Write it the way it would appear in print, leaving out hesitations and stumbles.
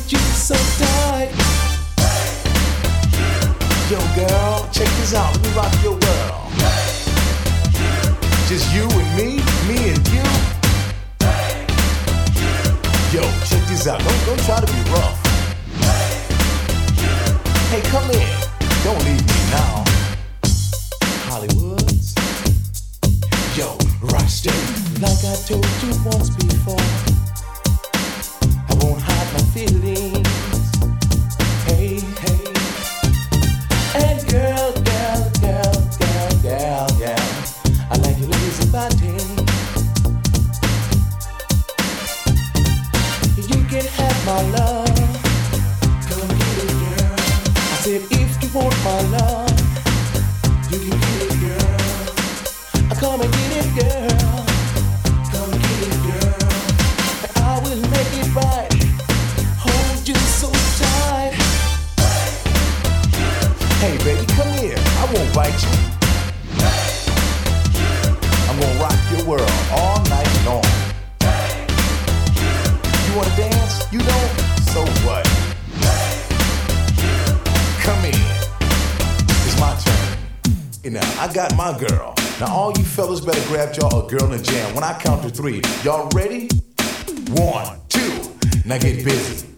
you so tight. Yo, girl, check this out. Let me rock your world. Just you and me and you. Yo, check this out. Don't try to be rough. Hey, come in. Don't leave me now. Hollywoods. Yo, rock steady. Like I told you once before, I won't hide my feelings. Hey, hey. And girl, I like your lazy body. You can have my love. Come get it, girl. I said if you want my love, you can get it, girl. Come and get it, girl. Come get it, girl. I will make it right. Hold you so tight. Hey, baby, come here. I won't bite you. I'm gonna rock your world all night long. You wanna dance? You don't? So what? Come in. It's my turn. You know, I got my girl. Now all you fellas better grab y'all a girl and jam. When I count to 3, y'all ready? 1, 2, now get busy.